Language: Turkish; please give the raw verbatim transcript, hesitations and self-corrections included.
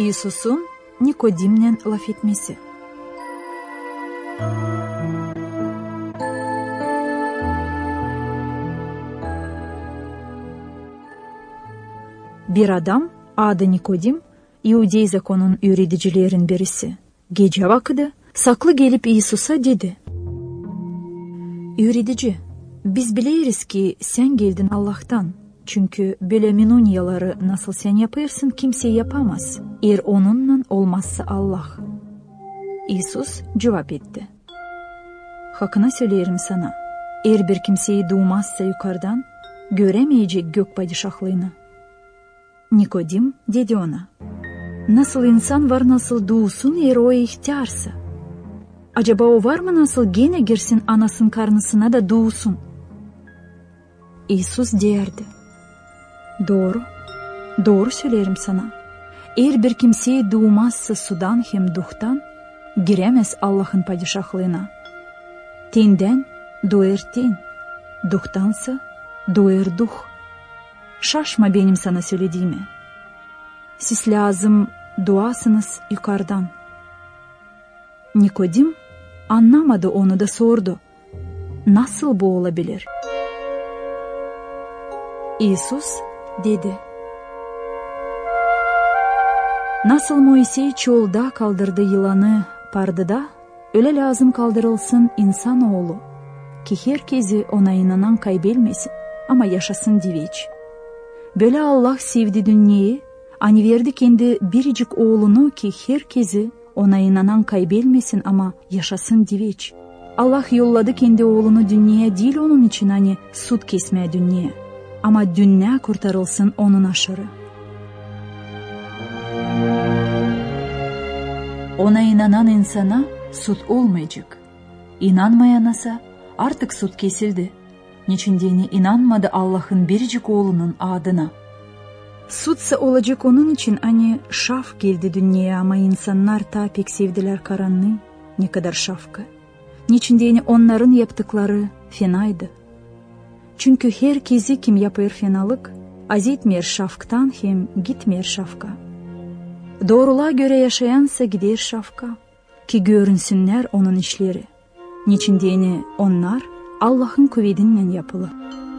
Иисустун Никодимнен лаф этмеси. Bir adam adı Nikodim, Iudey zakonun öğreticilerin birisi. Gece vakti saklı gelip İsus'a dedi: "Öğretici, biz biliriz ki sen geldin Allah'tan. Çünkü böyle minunyaları nasıl sen yaparsın kimse yapamaz. Eğer onunla olmazsa Allah." İsus cevap etti: "Hakkına söylerim sana, eğer bir kimseyi duymazsa yukarıdan göremeyecek gök padişahlığını." Nikodim dedi ona: "Nasıl insan var nasıl doğsun eğer o ihtiyarsa? Acaba o var mı nasıl gene girsin anasının karnısına da doğsun?" İsus derdi: "Doğru, doğru söylerim sana. Eğer bir kimseyi doğmazsa sudan hem duhtan giremez Allah'ın padişahlığına. Tenden doğar ten, duhtansa doğar duh. Şaşma benim sana söylediğime. Siz lazım duasınız yukarıdan." Nikodim anlamadı, onu da sordu: "Nasıl bu olabilir?" İsus dedi: "Nasıl Moisey çölde kaldırdı yılanı pardıda, öyle lazım kaldırılsın insanoğlu ki herkesi ona inanan kaybetmesin ama yaşasın diveç. Böyle Allah sevdi dünyayı, ani verdi kendi biricik oğlunu ki herkesi ona inanan kaybetmesin ama yaşasın diveç. Allah yolladı kendi oğlunu dünyaya değil onun için hani süt kesmeye dünyaya, ama dünya kurtarılsın onun aşırı. Ona inanan insana süt olmayacak. İnanmayanasa artık süt kesildi. Niçin dini inanmadı Allah'ın biricik oğlunun adına. Sütse olacak onun için hani şaf geldi dünyaya ama insanlar ta pek sevdiler karanlığı. Ne kadar şafka. Niçin dini onların yaptıkları fenaydı. Çünkü herkesi kim yapar fenalık, az etmeyer şafktan hem gitmeyer şafka. Doğruluğa göre yaşayansa gider şafka, ki görünsünler onun işleri. Niçin dini onlar Allah'ın kuvvetinden yapılı.